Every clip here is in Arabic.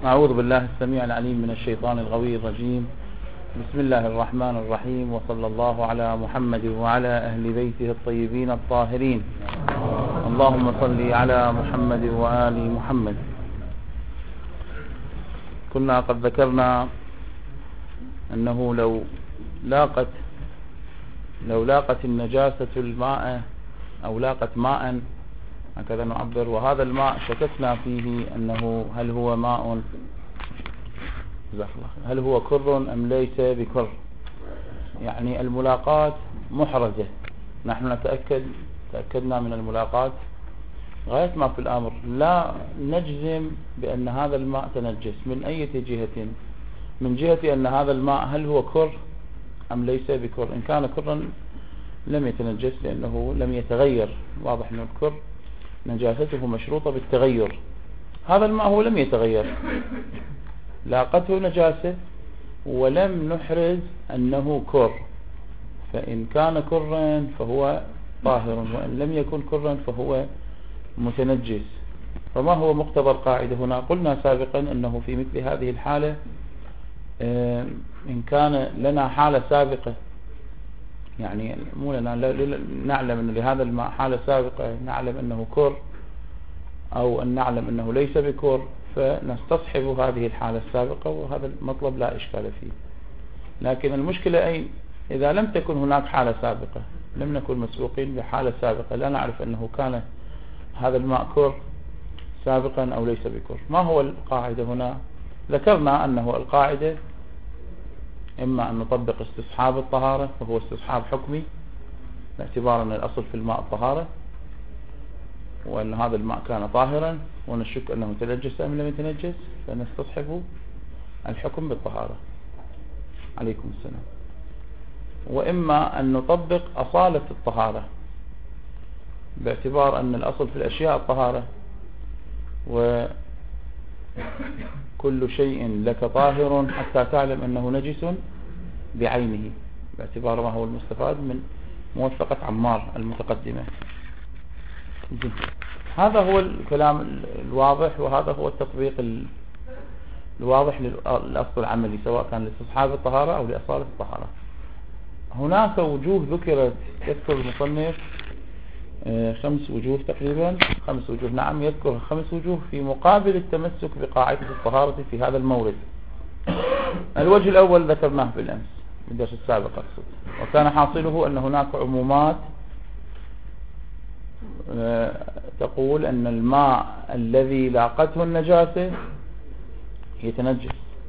أعوذ بالله السميع العليم من الشيطان الغوي الرجيم. بسم الله الرحمن الرحيم، وصلى الله على محمد وعلى أهل بيته الطيبين الطاهرين. اللهم صل على محمد وآل محمد. كنا قد ذكرنا أنه لو لاقت النجاسة الماء أو لاقت ماء، هكذا نعبر، وهذا الماء شككنا فيه أنه هل هو كر أم ليس بكر، يعني الملاقات محرجة. نحن تأكدنا من الملاقات غاية ما في الأمر، لا نجزم بأن هذا الماء تنجس من أي جهة، من جهة أن هذا الماء هل هو كر أم ليس بكر. إن كان كرا لم يتنجس لأنه لم يتغير، واضح أن الكر نجاسته مشروطة بالتغير. هذا الماء هو لم يتغير، لاقته نجاسة ولم نحرز أنه كر، فإن كان كرا فهو طاهر، وإن لم يكن كرا فهو متنجس. فما هو مقتضى القاعدة هنا؟ قلنا سابقا أنه في مثل هذه الحالة إن كان لنا حالة سابقة، يعني مو لنا، نعلم أن لهذا الماء حالة سابقة، نعلم أنه كر أو أن نعلم أنه ليس بكر، فنستصحب هذه الحالة السابقة، وهذا المطلب لا إشكال فيه. لكن المشكلة أين؟ إذا لم تكن هناك حالة سابقة، لم نكن مسبوقين بحالة سابقة، لا نعرف أنه كان هذا الماء كر سابقا أو ليس بكر. ما هو القاعدة هنا؟ ذكرنا أنه القاعدة إما أن نطبق استصحاب الطهارة، وهو استصحاب حكمي باعتبار أن الأصل في الماء الطهارة، وأن هذا الماء كان طاهرا ونشك أنه تنجس أم لم يتنجس، فنستصحب الحكم بالطهارة. عليكم السلام. وإما أن نطبق أصالة الطهارة باعتبار أن الأصل في الأشياء الطهارة، وكل شيء لك طاهر حتى تعلم أنه نجس بعينه، باعتبار ما هو المستفاد من موثقة عمار المتقدمة. هذا هو الكلام الواضح، وهذا هو التطبيق الواضح للأصل العملي، سواء كان لاستصحاب الطهارة أو لأصالة الطهارة. هناك وجوه ذكرت، يذكر المصنف 5 وجوه تقريبا، 5 وجوه، نعم يذكر 5 وجوه في مقابل التمسك بقاعدة الطهارة في هذا المورد. الوجه الأول ذكرناه بالأمس بالدرس السابق أقصد، وكان حاصله أن هناك عمومات تقول أن الماء الذي لاقته النجاسة يتنجس.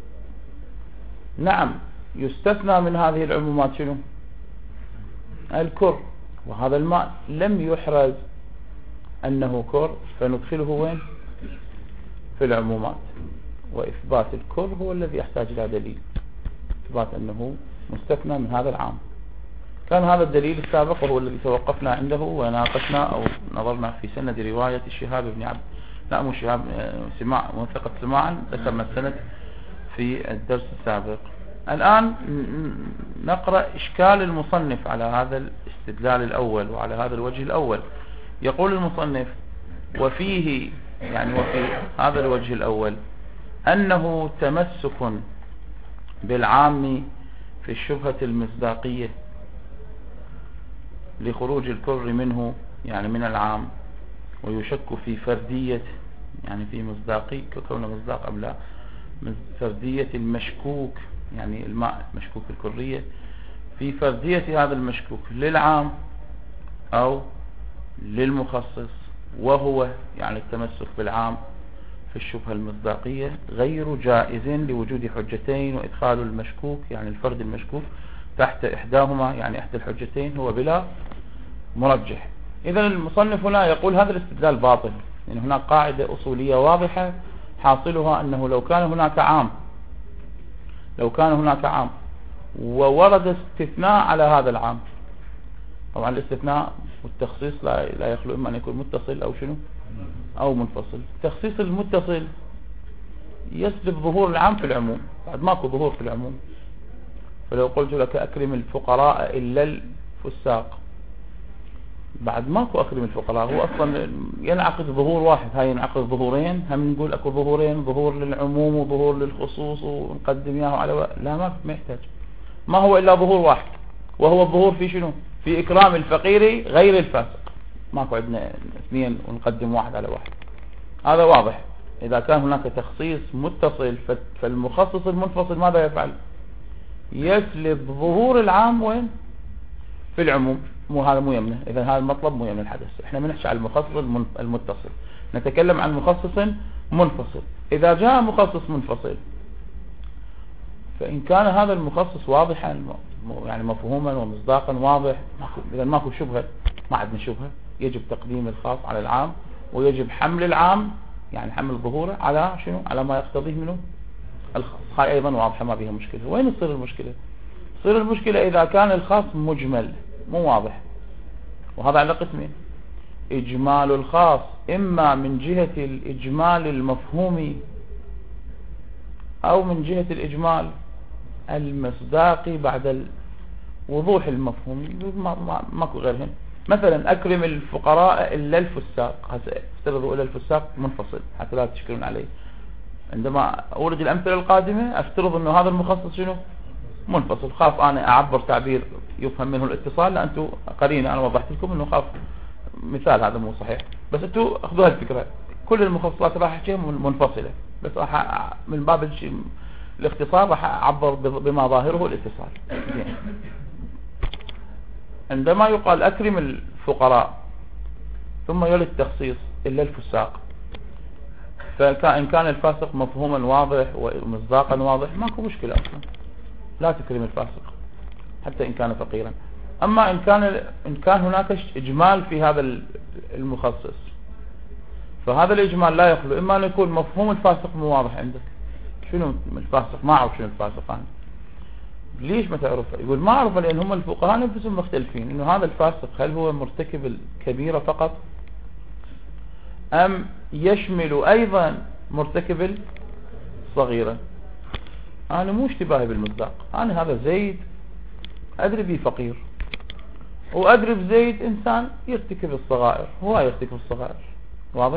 نعم، يستثنى من هذه العمومات شنو؟ الكر، وهذا الماء لم يحرز أنه كر، فندخله وين؟ في العمومات. وإثبات الكر هو الذي يحتاج إلى دليل، إثبات أنه مستثنى من هذا العام. كان هذا الدليل السابق وهو الذي توقفنا عنده وناقشنا أو نظرنا في سند رواية الشهاب بن عبد، لا مو شهاب، سماع، موثقة سماعا، ذكرنا السند في الدرس السابق. الآن نقرأ إشكال المصنف على هذا الاستدلال الأول وعلى هذا الوجه الأول. يقول المصنف: وفيه، يعني وفي هذا الوجه الأول، أنه تمسك بالعام في الشبهة المصداقية لخروج الكر منه، يعني من العام، ويشك في فردية، يعني في مصداقي كونه مصداق أم لا، فردية المشكوك، يعني الماء مشكوك الكرية، في فردية هذا المشكوك للعام أو للمخصص، وهو يعني التمسك بالعام في الشبهة المصداقية غير جائز لوجود حجتين، وإدخال المشكوك، يعني الفرد المشكوك، تحت إحداهما، يعني إحدى الحجتين، هو بلا مرجح. إذن المصنف هنا يقول هذا الاستدلال باطل، يعني هناك قاعدة أصولية واضحة حاصلها أنه لو كان هناك عام وورد استثناء على هذا العام، طبعا الاستثناء والتخصيص لا يخلو إما أن يكون متصل أو شنو أو منفصل. التخصيص المتصل يسلب ظهور العام في العموم، بعد ماكو ظهور في العموم. فلو قلت لك أكرم الفقراء إلا الفساق، بعد ماكو أكرم الفقراء، هو أصلا ينعقد ظهور واحد، هاي ينعقد ظهورين، هم نقول أكو ظهورين، ظهور للعموم وظهور للخصوص ونقدم إياه على لا ما يحتاج، ما هو إلا ظهور واحد، وهو الظهور في شنو؟ في إكرام الفقير غير الفاسق. ماكو عندنا اثنين ونقدم واحد على واحد، هذا واضح. إذا كان هناك تخصيص متصل فالمخصص المنفصل ماذا يفعل؟ يسلب ظهور العام وين؟ في العموم. هذا مو يمنه، إذا هذا المطلب مو يمنه الحدث. احنا ما نحكي عن المخصص المتصل، نتكلم عن مخصص منفصل. إذا جاء مخصص منفصل فإن كان هذا المخصص واضحا يعني مفهوما ومصداقا واضح، إذا ماكو شبهة، ما عندنا شبهة، يجب تقديم الخاص على العام، ويجب حمل العام يعني حمل ظهوره على شنو؟ على ما يقتضيه منه الخاص. هاي أيضا واضحة ما بها مشكلة. وين تصير المشكلة؟ تصير المشكلة إذا كان الخاص مجمل مو واضح، وهذا على قسمين: إجمال الخاص إما من جهة الإجمال المفهومي أو من جهة الإجمال المصداقي بعد الوضوح المفهومي. ماكو غيرهم. مثلا أكرم الفقراء إلا الفساق، افترضوا إلا الفساق منفصل حتى لا تشكلون عليه. عندما أورد الأمثلة القادمة أفترض أنه هذا المخصص شنو؟ منفصل. خاف أنا أعبر تعبير يفهم منه الاتصال، لأنتوا قرينة أنا وضحت لكم أنه خاف مثال هذا مو صحيح، بس أنتوا أخذوها الفكرة. كل المخصصات راح أحكيها منفصلة، بس راح من باب الاختصار راح أعبر بما ظاهره الاتصال. عندما يقال أكرم الفقراء ثم يلي التخصيص إلا الفساق، فإن كان الفاسق مفهوما واضح ومصداقا واضح ماكو مشكلة أصلا، لا تكرم الفاسق حتى إن كان فقيرا. أما إن كان هناك إجمال في هذا المخصص، فهذا الإجمال لا يخلو إما أن يكون مفهوم الفاسق مو واضح عندك. شنو الفاسق؟ ما أعرف شنو الفاسق أنا. ليش ما تعرفه؟ يقول ما أعرفه لأن هم الفقهاء نفسهم مختلفين إنه هذا الفاسق هل هو مرتكب الكبيرة فقط أم يشمل أيضا مرتكب الصغيرة. أنا مو اشتباهي بالمصداق، أنا هذا زيد أدري به فقير، وأدري بزيد إنسان يرتكب الصغائر، هو يرتكب الصغائر، واضح؟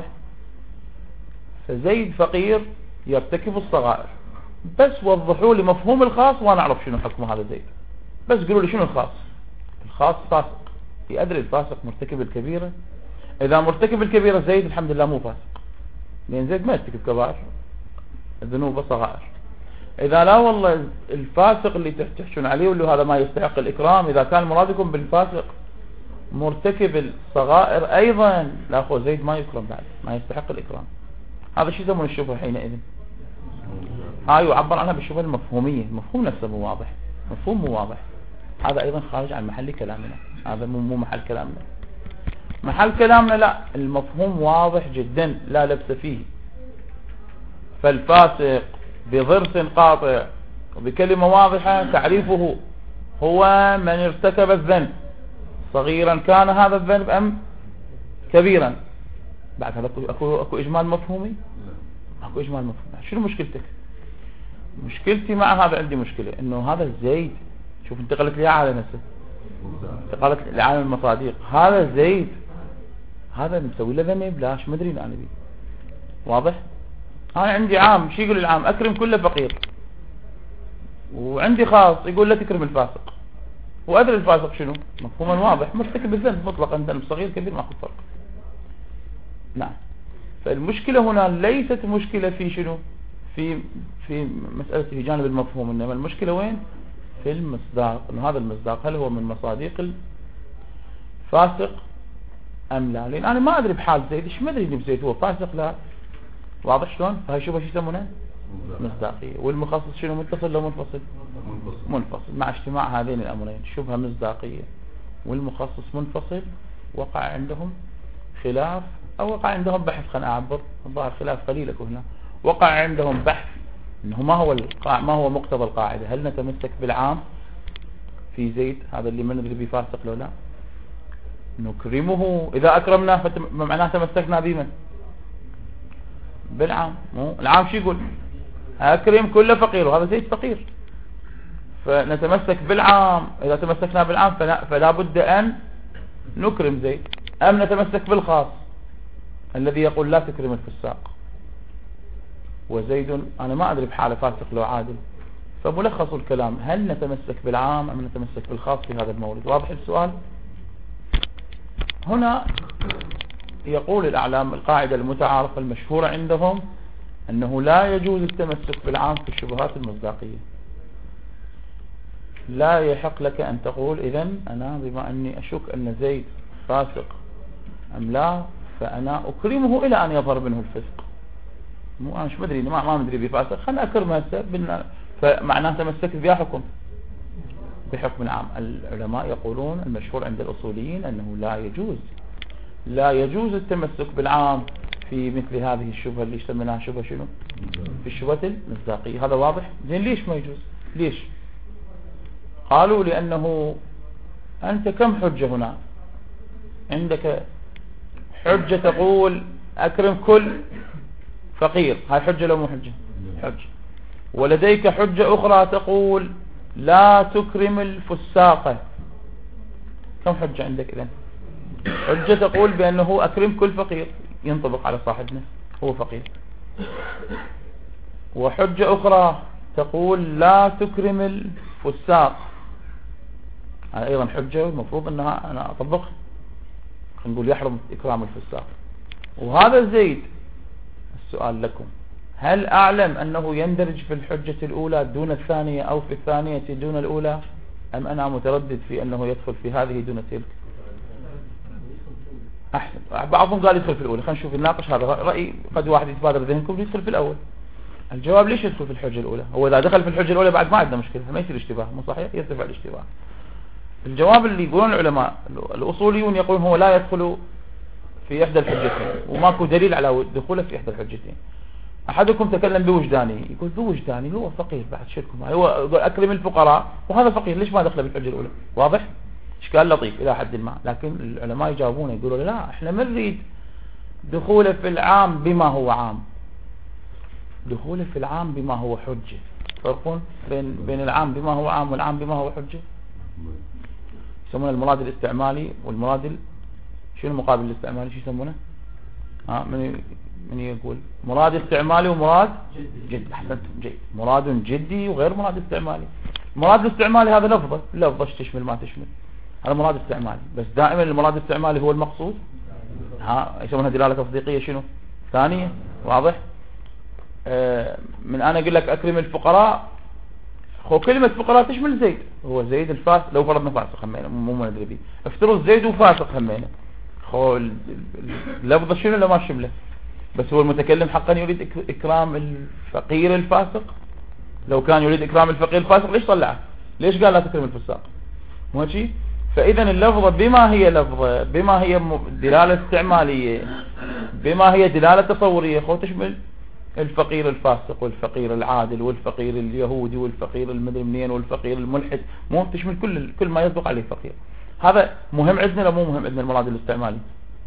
فزيد فقير يرتكب الصغائر، بس وضحوا لي مفهوم الخاص وأنا أعرف شنو حكم هذا زيد. بس قولوا لي شنو الخاص. الخاص فاسق، يأدري الفاسق مرتكب الكبيرة. إذا مرتكب الكبيرة زيد الحمد لله مو فاسق، لأن زيد ما يرتكب كبائر، الذنوب صغائر. إذا لا والله الفاسق اللي تحشون عليه واللي هذا ما يستحق الإكرام، إذا كان مرادكم بالفاسق مرتكب الصغائر أيضا، لا أخو زيد ما يكرم بعد، ما يستحق الإكرام. هذا شيء يسمونه الشبهة حينئذ. هاي يعبر عنها بالشبهة المفهومية، المفهوم نفسه مو واضح، مفهوم مو واضح. هذا أيضا خارج عن محل كلامنا، هذا مو محل كلامنا. محل كلامنا لا، المفهوم واضح جدا لا لبس فيه. فالفاسق بضرس قاطع وبكلمة واضحة تعريفه هو من ارتكب الذنب صغيرا كان هذا الذنب أم كبيرا. بعد هذا أكو إجمال مفهومي؟ أكو إجمال مفهومي. شنو مشكلتك؟ مشكلتي مع هذا، عندي مشكلة إنه هذا زيد، شوف انتقلت لي على نفسه، انتقلت لعالم المصادق. هذا زيد هذا مسوي له ذنب لاش ما ادري انا بيه، واضح؟ انا عندي عام، شو يقول العام؟ اكرم كل فقير. وعندي خاص يقول لا تكرم الفاسق، وادري الفاسق شنو مفهوما واضح مرتكب الذنب مطلقا، ذنب صغير كبير ماكو فرق. نعم. فالمشكلة هنا ليست مشكلة في شنو، في مسألة في جانب المفهوم، انما المشكلة وين؟ في المصداق، انه هذا المصداق هل هو من مصادق الفاسق ام لا؟ لان انا ما ادري بحال زيد، ايش ما ادري ان بزيد هو فاسق لا، واضح شلون؟ فهي شو يسمونه مصداقية. والمخصص شنو، متصل لو منفصل؟ منفصل. مع اجتماع هذين الامرين شبهة مصداقية والمخصص منفصل، وقع عندهم خلاف او وقع عندهم بحث، خلينا اعبر الظاهر خلاف قليل اكو هنا، وقع عندهم بحث انه ما هو مقتضى القاعدة، هل نتمسك بالعام في زيد هذا اللي ما ندري به فاسق لو لا، نكرمه اذا اكرمناه فمعناه تمسكنا بمن؟ بالعام. العام شو يقول؟ اكرم كل فقير، وهذا زيد فقير، فنتمسك بالعام. اذا تمسكنا بالعام فلا بد ان نكرم زيد، أم نتمسك بالخاص الذي يقول لا تكرم الفساق وزيد أنا ما أدري بحاله فاسق لو عادل. فملخص الكلام هل نتمسك بالعام أم نتمسك بالخاص في هذا المورد؟ واضح السؤال؟ هنا يقول الأعلام القاعدة المتعارفة المشهورة عندهم أنه لا يجوز التمسك بالعام في الشبهات المصداقية. لا يحق لك أن تقول إذن أنا بما أني أشك أن زيد فاسق أم لا فأنا أكرمه إلى أن يظهر منه الفسق. مو أنا مش مدري ما مدري بفاسق خلنا أكرمه هسه فمعناه تمسكت بها حكم بحكم العام. العلماء يقولون المشهور عند الأصوليين أنه لا يجوز التمسك بالعام في مثل هذه الشبهة اللي يسمونها شبهة شنو؟ في الشبهة المصداقية. هذا واضح؟ زين ليش ما يجوز؟ ليش؟ قالوا لأنه أنت كم حجة هنا؟ عندك حجة تقول أكرم كل فقير، هاي حجة لو مو حجة؟ حجة. ولديك حجة أخرى تقول لا تكرم الفساقة، كم حجة عندك إذن؟ حجة تقول بأنه أكرم كل فقير ينطبق على صاحبنا هو فقير، وحجة أخرى تقول لا تكرم الفساق، هذا أيضا حجة المفروض أنها أنا أطبقها، نقول يحرم إكرام الفساق. وهذا زيد السؤال لكم هل أعلم أنه يندرج في الحجة الأولى دون الثانية أو في الثانية دون الأولى أم أنا متردد في أنه يدخل في هذه دون تلك؟ أحسن. بعضهم قال يدخل في الأولى. خلينا نشوف نناقش هذا رأي قد واحد يتبادر ذهنكم يدخل في الأول. الجواب ليش يدخل في الحجة الأولى؟ هو إذا دخل في الحجة الأولى بعد ما عندنا مشكلة ما يصير اشتباه، مو صحيح؟ يرتفع الاشتباه. الجواب اللي يقولون العلماء الأصوليون يقولون هو لا يدخل في إحدى الحجتين وماكو دليل على دخوله في إحدى الحجتين. أحدكم تكلم بوجداني، يقول بوجداني هو فقير بعد شركم، هو أكرم الفقراء وهذا فقير ليش ما دخله بالحجة الأولى؟ واضح؟ إشكال لطيف إلى حد ما، لكن العلماء يجاوبون يقولوا لا إحنا ما نريد دخوله في العام بما هو عام، دخوله في العام بما هو حجة. فرق بين العام بما هو عام والعام بما هو حجة. يسمونه المراد الاستعمالي والمراد شنو المقابل الاستعمالي شو يسمونه؟ من يقول مراد استعمالي ومراد جدي. احسنتم جيد. مراد جدي وغير مراد استعمالي. مراد الاستعمالي هذا لفظة تشمل ما تشمل، هذا مراد استعمالي، بس دائما المراد الاستعمالي هو المقصود. يسمونها دلالة تصديقية شنو؟ ثانية. واضح؟ من انا اقول لك اكرم الفقراء، خو كلمة فقراء تشمل زيد، هو زيد الفاسق لو فرضنا فاسق همينه مو ندري به، افترض زيد وفاسق همينه، خو اللفظة شنو اللي ما شمله؟ بس هو المتكلم حقا يريد إكرام الفقير الفاسق. لو كان يريد إكرام الفقير الفاسق ليش طلعه؟ ليش قال لا تكرم الفساق؟ مو شيء؟ فإذا اللفظة بما هي لفظة، بما هي دلالة استعمالية، بما هي دلالة تصورية، خو تشمل الفقير الفاسق والفقير العادل والفقير اليهودي والفقير المدري منين والفقير الملحد، مو تشمل كل ما يصدق عليه فقير. هذا مهم عندنا ولا مو مهم عندنا المراد الاستعمالي؟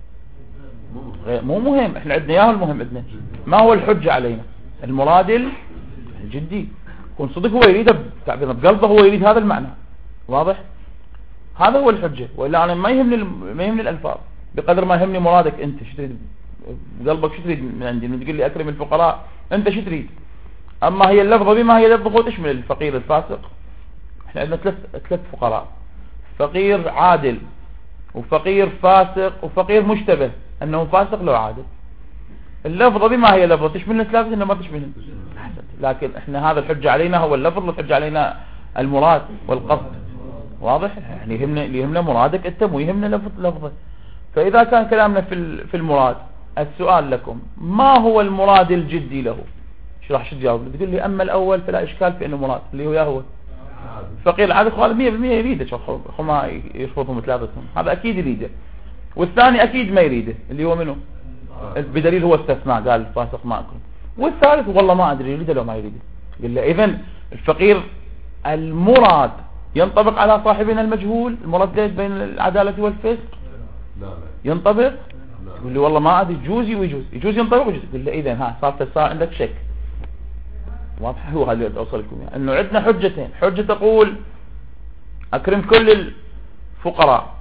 مو مهم، احنا عندنا اياه المهم عندنا ما هو الحجة علينا؟ المراد الجدي، كون صدق هو يريد بقلبه، هو يريد هذا المعنى. واضح؟ هذا هو الحجة. وإلا أنا ما يهمني الألفاظ بقدر ما يهمني مرادك أنت شو تريد بقلبك، شو تريد من عندي من تقول لي أكرم الفقراء أنت شو تريد؟ أما هي اللفظة بما هي لفظة تشمل الفقير الفاسق. احنا عندنا ثلاث فقراء، فقير عادل وفقير فاسق وفقير مشتبه أنه فاسق لو عادل. اللفظة بما هي لفظة تشملنا ثلاثة إنه ما تشملنا. لكن احنا هذا الحجة علينا هو اللفظ، والحجة علينا المراد والقصد. واضح؟ يعني يهمنا مرادك انت مو يهمنا لفظة. فإذا كان كلامنا في المراد، السؤال لكم ما هو المراد الجدي له؟ شو راح تجاوب؟ تقول لي أما الأول فلا إشكال في أنه مراد اللي هو فقير العادل، هذا 100% يريده، خو ما يشفطهم ثلاثتهم، هذا أكيد يريده. والثاني أكيد ما يريده اللي هو منه بدليل هو استثناء قال الفاسق ما أكرم. والثالث والله ما أدري يريده لو ما يريده. قال له إذن الفقير المراد ينطبق على صاحبنا المجهول المردد بين العدالة والفسق؟ ينطبق؟ يقول لي والله ما أدري يجوز ينطبق ويجوز. يقول لي إذن صار عندك شك. واضح؟ هو هذا اللي أوصل لكم يعني أنه عندنا حجتين، حجة تقول أكرم كل الفقراء،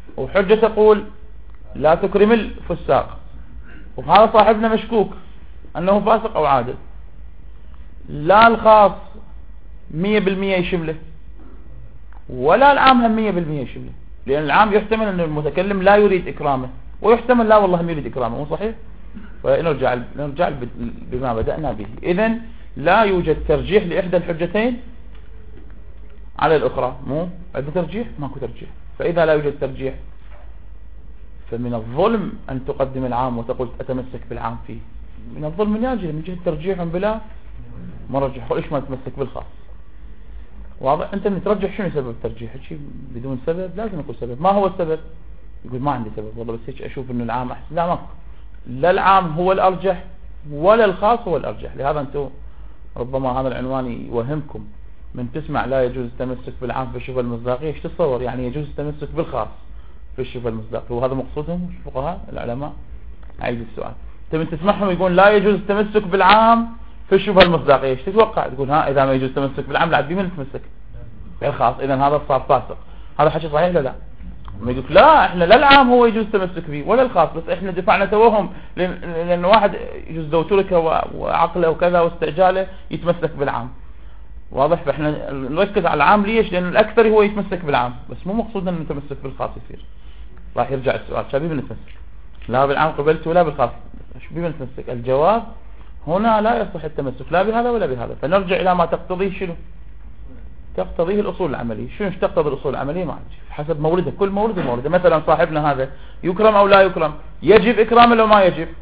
وحجة تقول لا تكرم الفساق، وهذا صاحبنا مشكوك أنه فاسق أو عادل، لا الخاص 100% يشمله ولا العام هم 100% يشمله، لأن العام يحتمل أن المتكلم لا يريد إكرامه، ويحتمل لا والله يريد إكرامه، مو صحيح؟ نرجع بما بدأنا به. إذن لا يوجد ترجيح لإحدى الحجتين على الأخرى، مو عندنا ترجيح، ماكو ترجيح. فإذا لا يوجد ترجيح فمن الظلم أن تقدم العام وتقول أتمسك بالعام فيه، من الظلم من جهة ترجيح بلا مرجح. وليش ما تمسك بالخاص؟ واضح؟ أنت ترجح شنو سبب الترجيح؟ شيء بدون سبب لازم يكون سبب. ما هو السبب؟ يقول ما عندي سبب والله، بس هيك أشوف إنه العام أحسن. لا، ماكو، لا العام هو الأرجح ولا الخاص هو الأرجح. لهذا أنتم ربما هذا العنوان يوهمكم، من تسمع لا يجوز التمسك بالعام في الشبهة المصداقية، ايش تتصور؟ يعني يجوز التمسك بالخاص في الشبهة المصداقية، وهذا مقصودهم الفقهاء العلماء. أعيد السؤال، انت تسمعهم يقول لا يجوز التمسك بالعام في الشبهة المصداقية، ايش تتوقع؟ تقول ها إذا ما يجوز التمسك بالعام لا بمن نتمسك؟ بالخاص. إذا هذا صار فاسق. هذا حكي صحيح ولا لا؟ ما يقول لا احنا لا العام هو يجوز التمسك به ولا الخاص، بس احنا دفعنا توهم لأن واحد يجوز ذو تركه وعقله وكذا واستعجاله يتمسك بالعام. واضح؟ فاحنا نركز على العام. ليش؟ لأن الأكثر هو يتمسك بالعام، بس مو مقصود أن نتمسك بالخاص يصير. راح يرجع السؤال شبيب نتمسك لا بالعام قبلت ولا بالخاص، شبيب نتمسك؟ الجواب هنا لا يصح التمسك لا بهذا ولا بهذا. فنرجع إلى ما تقتضيه شنو؟ تقتضيه الأصول العملية. شنو تقتضي الأصول العملية؟ ما أعرف، حسب مورده، كل مورده. مثلا صاحبنا هذا يكرم أو لا يكرم؟ يجب إكرامه لو ما يجب؟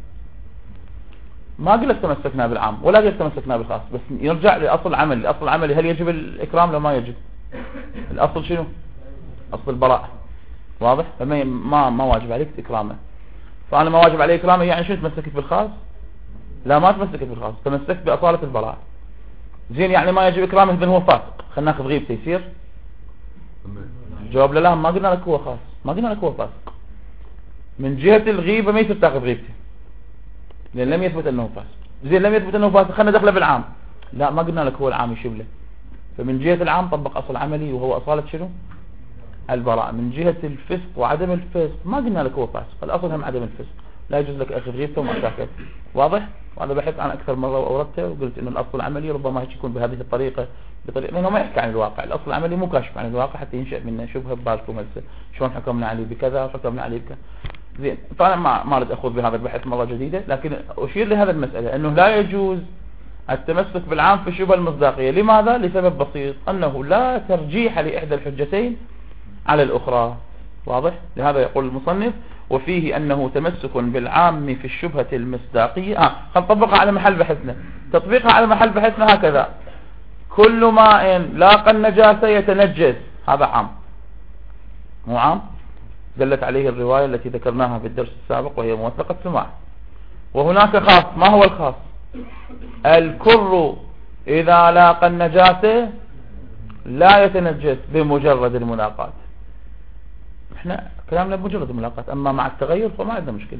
ما قلت تمسكنا بالعام ولا قلت تمسكنا بالخاص، بس يرجع لأصل العمل. الأصل العملي هل يجب الإكرام لو ما يجب؟ الأصل شنو؟ أصل البراءة. واضح؟ فما ما واجب عليك إكرامه. فأنا ما واجب عليه إكرامه، يعني شنو تمسكت بالخاص؟ لا ما تمسكت بالخاص، تمسكت بأصالة البراءة. زين، يعني ما يجب إكرامه إذن هو فاسق، خلنا ناخذ غيبته يصير؟ الجواب لا، ما قلنا لك هو خاص، ما قلنا لك هو فاسق. من جهة الغيبة ما يصير تاخذ غيبته لأن لم يثبت أنه فاسق. زين، لم يثبت أنه فاسق، خلنا دخله بالعام. لا، ما قلنا لك هو العام يشبله. فمن جهة العام طبق أصل عملي وهو أصالة شنو؟ البراءة. من جهة الفسق وعدم الفسق ما قلنا لك هو فاسق، الأصل هم عدم الفسق. لا يجوز لك أخذ غيبته وما تاكل. واضح؟ وهذا بحث عن أكثر مرة وأوردته، وقلت إنه الأصل العملي ربما يكون بهذه الطريقة، لأنه ما يحكي عن الواقع. الأصل العملي مو كاشف عن الواقع حتى ينشأ منه شبهة ببالكم هسه شلون حكمنا عليه بكذا وحكمنا عليه بكذا. زين، فأنا ما أريد أخوض بهذا البحث مرة جديدة، لكن أشير لهذا المسألة أنه لا يجوز التمسك بالعام في الشبهة المصداقية. لماذا؟ لسبب بسيط، أنه لا ترجيح لإحدى الحجتين على الأخرى. واضح؟ لهذا يقول المصنف وفيه أنه تمسك بالعام في الشبهة المصداقية. نطبقها على محل بحثنا. تطبيقها على محل بحثنا هكذا: كل ماء لاقى النجاسة يتنجس، هذا عام، مو عام؟ دلت عليه الرواية التي ذكرناها في الدرس السابق وهي موثقة سماع. وهناك خاص. ما هو الخاص؟ الكر إذا لاقى النجاسة لا يتنجس بمجرد الملاقات. احنا كلامنا بمجرد الملاقات، اما مع التغير فما عندنا مشكلة.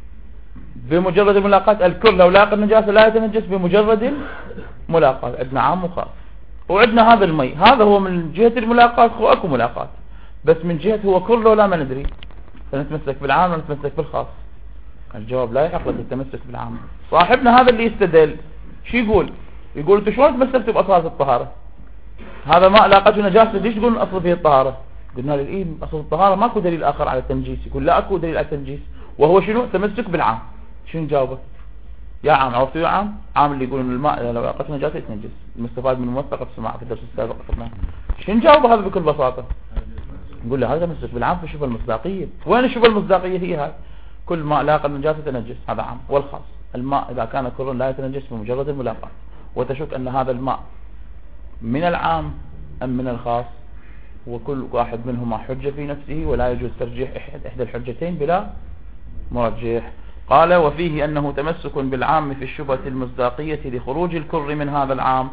بمجرد الملاقات الكل لو لاقى النجاسة لا يتنجس بمجرد الملاقات. عندنا عام وخاص. وعندنا هذا المي، هذا هو من جهة الملاقات، هو اكو ملاقات، بس من جهة هو كل لو لا ما ندري، فنتمسك بالعام ونتمسك بالخاص. الجواب لا يحق لك التمسك بالعام. صاحبنا هذا اللي يستدل شو يقول؟ يقول انتوا شلون تمسكتوا بأصالة الطهارة؟ هذا ما لاقته نجاسة، ليش تقولون اصل فيه الطهارة؟ قلنا له إيه، أصل الطهارة ماكو دليل آخر على التنجيس. يقول لا أكو دليل على التنجيس، وهو شنو؟ تمسك بالعام. شنو نجاوبه؟ يا عام، عرفتوا يا عام؟ عام اللي يقول إن الماء لو لاقته نجاسة يتنجس، المستفاد من موثقة السماع في الدرس السابق أخذناه. شنو نجاوبه هذا بكل بساطة؟ نقول له هذا تمسك بالعام في الشبهة المصداقية. وين الشبهة المصداقية؟ هي هاي: كل ماء لاقى النجاسة يتنجس، هذا عام. والخاص: الماء إذا كان كر لا يتنجس بمجرد الملاقاة. وتشك أن هذا الماء من العام أم من الخاص، وكل واحد منهما حجة في نفسه، ولا يجوز ترجيح إحدى الحجتين بلا مرجح. قال وفيه أنه تمسك بالعام في الشبهة المصداقية لخروج الكر من هذا العام،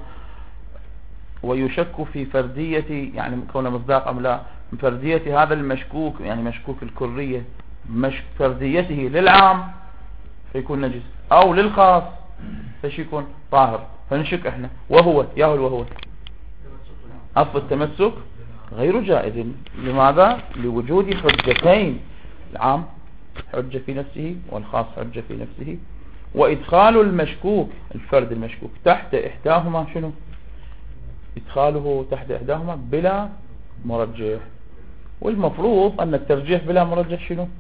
ويشك في فردية، يعني كون مصداق أم لا، فردية هذا المشكوك، يعني مشكوك الكرية، فرديته للعام فيكون نجس، أو للخاص فيكون طاهر. فنشك احنا وهو ياهل وهو أصل التمسك غير جائز. لماذا؟ لوجود حجتين، العام حجة في نفسه والخاص حجة في نفسه، وإدخال المشكوك الفرد المشكوك تحت إحداهما شنو؟ إدخاله تحت إحداهما بلا مرجح. والمفروض أن الترجيح بلا مرجح شنو؟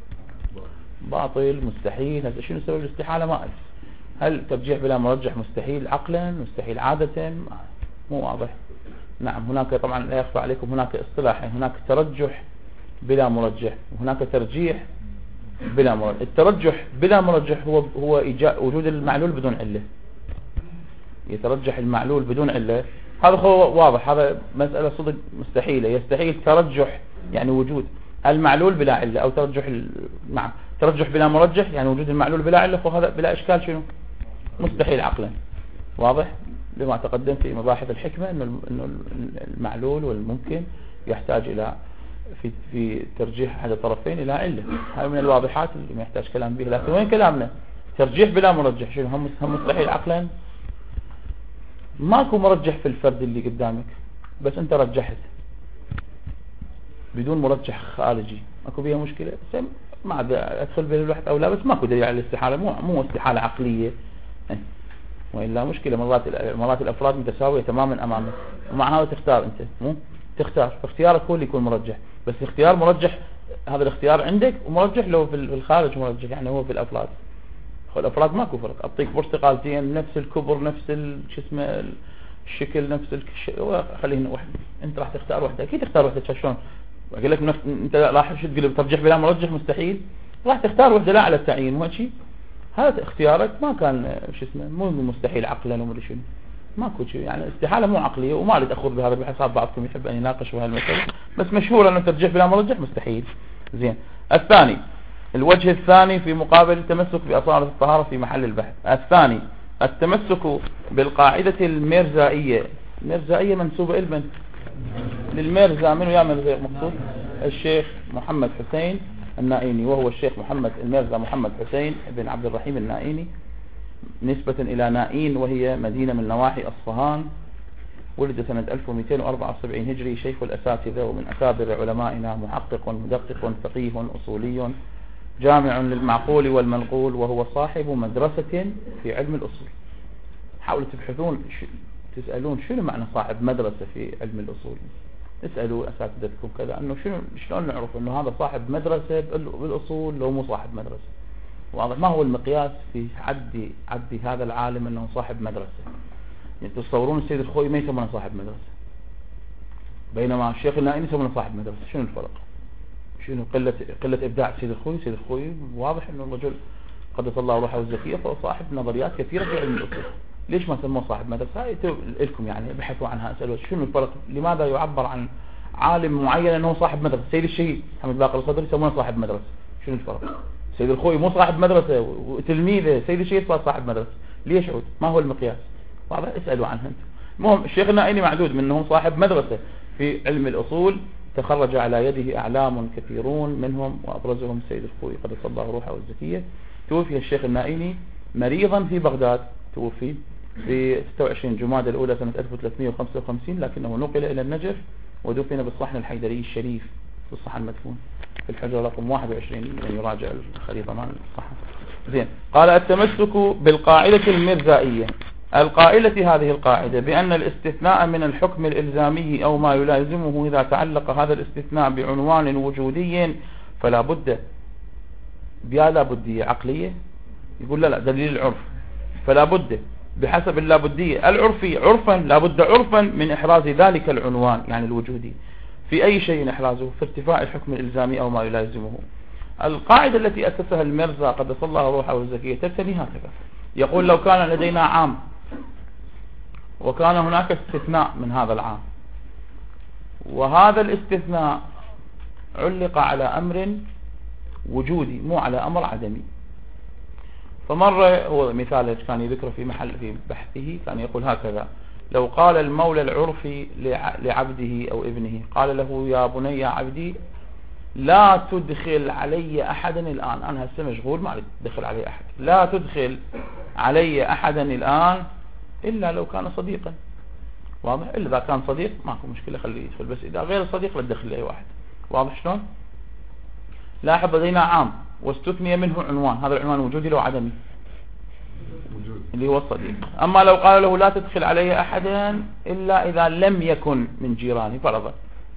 باطل، مستحيل. هذا شنو سبب الاستحالة؟ ما أعرف. هل ترجيح بلا مرجح مستحيل عقلا، مستحيل عادة؟ مو واضح. نعم، هناك طبعا لا يخفى عليكم هناك اصطلاحين، هناك ترجح بلا مرجح وهناك ترجيح بلا مرجح. الترجح بلا مرجح هو وجود المعلول بدون علة، يترجح المعلول بدون علة. هذا هو واضح، هذا مسألة صدق مستحيلة. يستحيل ترجح يعني وجود المعلول بلا علة، أو ترجح نعم، ترجح بلا مرجح يعني وجود المعلول بلا علة، وهذا بلا إشكال شنو؟ مستحيل عقلا. واضح لما تقدم في مباحث الحكمة إنه المعلول والممكن يحتاج إلى في ترجيح أحد الطرفين إلى علة. هذا من الواضحات اللي ما يحتاج كلام به. لكن وين كلامنا؟ ترجيح بلا مرجح شنو؟ هم مستحيل عقلا. ماكو مرجح في الفرد اللي قدامك، بس انت رجحت بدون مرجح خارجي، ماكو بيها مشكلة. ما ادخل به الوحد او لا، بس ماكو دليل على الاستحالة، مو استحالة عقلية، وإلا مشكلة. مرات الافراد متساوية تماما امامك، ومع هذا تختار انت، مو تختار، فاختيارك هو اللي يكون مرجح. بس اختيار مرجح، هذا الاختيار عندك ومرجح لو في الخارج مرجح، يعني هو في الافراد. الافراد ماكو فرق. اعطيك برتقالتين نفس الكبر، نفس شو اسمه الشكل، نفس خلينا واحد، انت راح تختار واحده، اكيد تختار واحده. شلون اقول لك انت راح شو تقول ترجح بلا مرجح؟ مستحيل. راح تختار واحده لا على التعيين، مو شيء. هذا اختيارك ما كان شو اسمه مو مستحيل عقلا وما شنو، ماكو شيء يعني. استحاله مو عقليه، وما اريد اخوض بهذا البحث، بعضكم يحب ان يناقش بهالمساله، بس مشهور انه ترجح بلا مرجح مستحيل. زين. الثاني، الوجه الثاني في مقابل التمسك بأصالة الطهارة في محل البحث. الثاني التمسك بالقاعدة الميرزائية. الميرزائية منسوبة إلى للميرزا. من يا ميرزا مقصود؟ الشيخ محمد حسين النائيني، وهو الشيخ محمد الميرزا محمد حسين بن عبد الرحيم النائيني، نسبة إلى نائين وهي مدينة من نواحي أصفهان. ولد سنة 1274 هجري، شيخ الأساتذة ومن أكابر علمائنا، محقق مدقق فقيه أصولي، جامع للمعقول والمنقول، وهو صاحب مدرسة في علم الأصول. حاولوا تبحثون تسألون شنو معنى صاحب مدرسة في علم الأصول، اسألوا أساتذتكم كذا أنه شلون نعرف أنه هذا صاحب مدرسة بالأصول لو مو صاحب مدرسة. واضح. ما هو المقياس في عد هذا العالم أنه صاحب مدرسة؟ يعني تصورون السيد الخوي ما يسمونه صاحب مدرسة، بينما الشيخ النائين يسمونه صاحب مدرسة. شنو الفرق؟ شنو قلة إبداع السيد الخوي؟ السيد الخوي واضح أنه الرجل قدس الله روحه الزكية، فهو صاحب نظريات كثيرة في علم الأصول. ليش ما سموه صاحب مدرسة؟ هاي لكم يعني، ابحثوا عنها، اسألوا شنو الفرق. لماذا يعبر عن عالم معين أنه صاحب مدرسة؟ سيد الشهيد محمد باقر الصدري يسمونه صاحب مدرسة. شنو الفرق؟ سيد الخوي مو صاحب مدرسة وتلميذه سيد الشهيد صار صاحب مدرسة. ليش عود؟ ما هو المقياس؟ واضح. اسألوا عنها انتم. المهم الشيخ النائيني معدود منهم صاحب مدرسة في علم الأصول، تخرج على يده أعلام كثيرون منهم وأبرزهم السيد الخوي قدس الله روحه الزكية. توفي الشيخ النائيني مريضا في بغداد، توفي في 26 جمادى الأولى سنة 1355، لكنه نقل إلى النجف ودفن بالصحن الحيدري الشريف في الصحن المدفون في الحجرة رقم 21. من يراجع الخريطة مال الصحن. زين. قال التمسك بالقاعدة الميرزائية. القائلة هذه القاعدة بأن الاستثناء من الحكم الإلزامي أو ما يلازمه إذا تعلق هذا الاستثناء بعنوان وجودي فلا بد لا بدية عقلية. يقول لا دليل العرف، فلا بد بحسب اللابدية العرفي عرفا، لا بد عرفا من إحراز ذلك العنوان يعني الوجودي في أي شيء إحرازه في ارتفاع الحكم الإلزامي أو ما يلازمه. القاعدة التي أسسها الميرزا قدس الله روحه الزكية تبتني هكذا. يقول لو كان لدينا عام وكان هناك استثناء من هذا العام، وهذا الاستثناء علق على أمر وجودي مو على أمر عدمي. فمرة هو مثال كان يذكر في بحثه، كان يقول هكذا: لو قال المولى العرفي لعبده أو ابنه، قال له يا بني يا عبدي لا تدخل علي أحدا الآن، أنا هسه مشغول ما أريد أدخل علي أحد، لا تدخل علي أحدا الآن إلا لو كان صديقا. واضح؟ إلا إذا كان صديق ماكو مشكلة خليه يدخل، بس إذا غير الصديق لا تدخل أي واحد. واضح شلون؟ لاحظ لدينا عام واستثني منه عنوان، هذا العنوان وجودي لو عدمي اللي هو الصديق. أما لو قال له لا تدخل علي أحدا إلا إذا لم يكن من جيراني فرضا،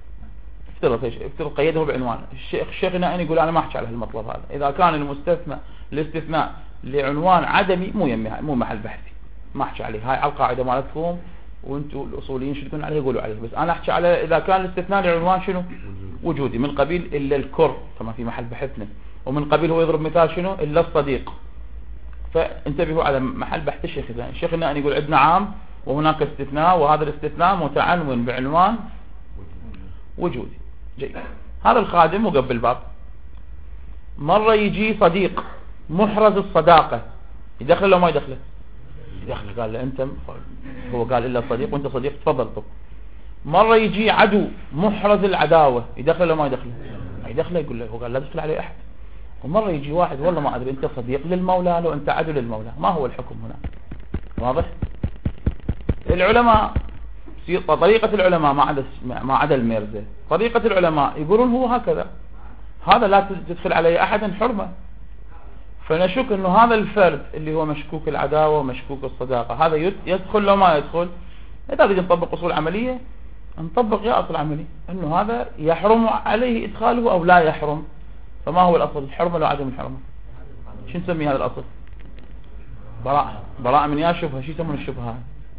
افترض قيده بعنوان. الشيخ نائن يقول أنا ما أحكي على المطلب هذا. إذا كان الاستثناء لعنوان عدمي مو محل بحثي، ما أحكي عليه. هاي على القاعدة مالتكم وانتم الأصوليين شو تقولون عليه يقولوا عليه، بس أنا أحكي على إذا كان الاستثناء لعنوان شنو وجودي، من قبيل إلا الكر كما في محل بحثنا، ومن قبيل هو يضرب مثال شنو إلا الصديق. فانتبهوا على محل بحث الشيخ. الشيخ النائن يقول عندنا عام وهناك استثناء، وهذا الاستثناء متعنون بعنوان وجودي. جيد. هذا الخادم مقبل الباب، مرة يجي صديق محرز الصداقة، يدخله لو ما يدخله؟ يدخله. قال له انت، هو قال الا صديق وانت صديق تفضل. طب مرة يجي عدو محرز العداوة، يدخله لو ما يدخله؟ يدخله. يقول له، هو قال لا تدخل عليه احد. ومرة يجي واحد والله ما ادري انت صديق للمولى لو انت عدو للمولى، ما هو الحكم هنا؟ واضح؟ العلماء طريقة العلماء ما عدا الميرزة، طريقة العلماء يقولون هو هكذا، هذا لا تدخل عليه أحدا حرمة. فنشك أنه هذا الفرد اللي هو مشكوك العداوة ومشكوك الصداقة، هذا يدخل لو ما يدخل. إذا بدنا نطبق أصول عملية نطبق يا أصل عملي أنه هذا يحرم عليه إدخاله أو لا يحرم. فما هو الأصل؟ الحرمة لو عدم الحرمة؟ شو نسمي هذا الأصل؟ براءة من يا شبهة. شو يسمون الشبهة؟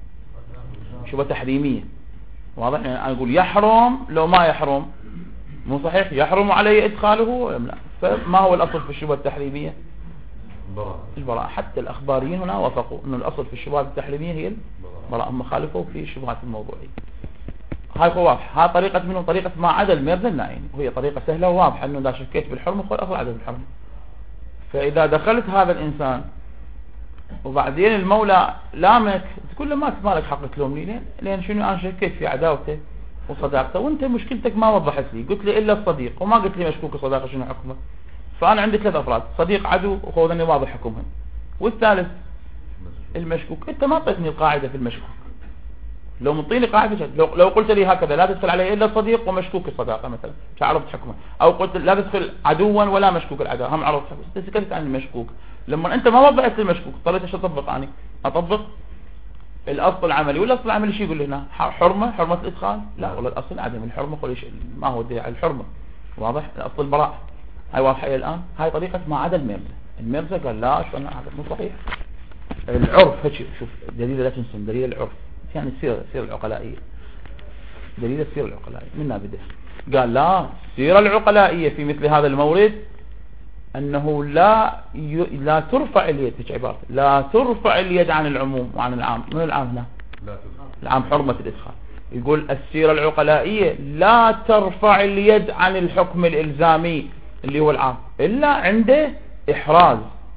شبهة تحريمية. واضح؟ يعني أنا أقول يحرم لو ما يحرم، مو صحيح يحرم عليه إدخاله أم لا. فما هو الأصل في الشبهة التحريمية؟ البراءة. حتى الأخباريين هنا وافقوا أنه الأصل في الشبهات التحريمية هي البراءة، هم خالفوا في الشبهات الموضوعية. هاي واضح. هاي طريقة منهم، طريقة ما عدا الميرزا النائين، وهي طريقة سهلة وواضحة أنه إذا شكيت بالحرمة خذ أصل عدم الحرمة. فإذا دخلت هذا الإنسان وبعدين المولى لامك تقول له ما لك حق تلومني، لين شنو انا شكيت في عداوته وصداقته، وانت مشكلتك ما وضحت لي، قلت لي الا الصديق وما قلت لي مشكوك الصداقه شنو حكمه. فانا عندي 3 افراد، صديق عدو وخذني واضح حكمهم، والثالث المشكوك. انت ما اعطيتني القاعده في المشكوك. لو منطيني قاعده، لو قلت لي هكذا لا تدخل عليه الا الصديق ومشكوك الصداقه مثلا، مش عرفت حكمه. او قلت لا تدخل عدوا ولا مشكوك العداوه، هم عرفت حكمه. انت سكتت عن المشكوك. لما انت ما وضحت المشكوك اضطريت ايش اطبق؟ اني اطبق الاصل العملي. والاصل العملي شو يقول لي هنا؟ حرمه الادخال؟ لا والله الاصل عدم الحرمه. ما هو الدليل على الحرمه؟ واضح؟ الاصل البراءه. هاي واضحه الان. هاي طريقه ما عدا الميرزا قال لا شو هذا مو صحيح. العرف هيك، شوف دليل لا تنسون دليل العرف، يعني السيره العقلائيه، دليل السيره العقلائيه منا بده. قال لا، السيره العقلائيه في مثل هذا المورد أنه لا ترفع اليد، هيك عبارة، لا ترفع اليد عن العموم وعن العام. من العام هنا؟ العام حرمة الإدخال. يقول السيرة العقلائية لا ترفع اليد عن الحكم الإلزامي اللي هو العام إلا عنده إحراز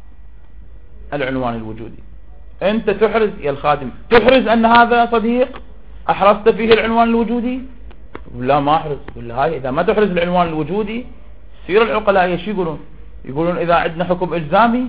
العنوان الوجودي. أنت تحرز يا الخادم، تحرز أن هذا صديق، أحرزت فيه العنوان الوجودي؟ لا ما أحرز. هاي إذا ما تحرز العنوان الوجودي، السيرة العقلائية شو يقولون إذا عندنا حكم إلزامي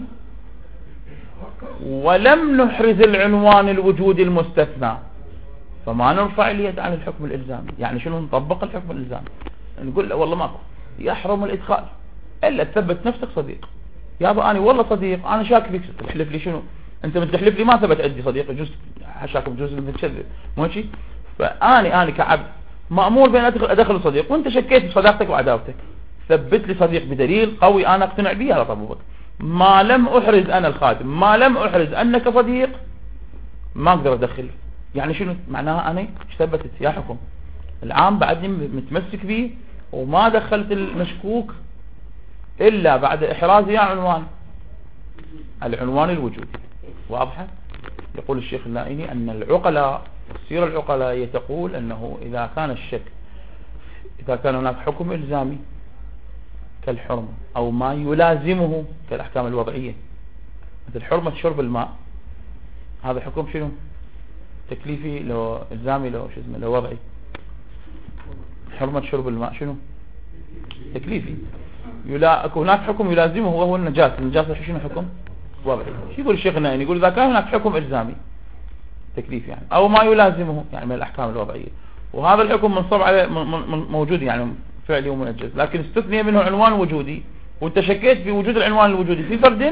ولم نحرز العنوان الوجودي المستثنى فما نرفع اليد عن الحكم الإلزامي. يعني شنو؟ نطبق الحكم الإلزامي، نقول له والله ماكو، يحرم الإدخال إلا تثبت نفسك صديق. يابا أنا والله صديق، أنا شاك فيك، تحلف لي شنو؟ أنت بتحلف لي ما ثبت عندي صديق، جزء حشاكم جزء بتكذب، مو شيء؟ فأنا كعبد مأمور بين أدخل صديق، وأنت شكيت بصداقتك وعداوتك، ثبت لي صديق بدليل قوي انا اقتنع به على طبوبك. ما لم احرز انا الخادم، ما لم احرز انك صديق، ما اقدر ادخل. يعني شنو معناها؟ انا ايش ثبتت يا حكم العام بعدني متمسك به وما دخلت المشكوك الا بعد احراز يا العنوان الوجودي. واضحه؟ يقول الشيخ النائني ان العقلاء، السيره العقلائيه تقول انه اذا كان الشك، اذا كان هناك حكم الزامي كالحرمة أو ما يلازمه كالأحكام الوضعية، مثل حرمة شرب الماء، هذا حكم شنو؟ تكليفي لو إلزامي لو شو اسمه لو وضعي. حرمة شرب الماء شنو؟ تكليفي. هناك حكم يلازمه وهو النجاسة. النجاسة شنو حكم؟ وضعي. شو يقول الشيخ النائي؟ يقول إذا كان هناك حكم إلزامي تكليف يعني، او ما يلازمه يعني من الاحكام الوضعية. وهذا الحكم منصب عليه موجود يعني فعلي ومنجز، لكن استثني منه عنوان وجودي، وانت شكيت في وجود العنوان الوجودي في فرد.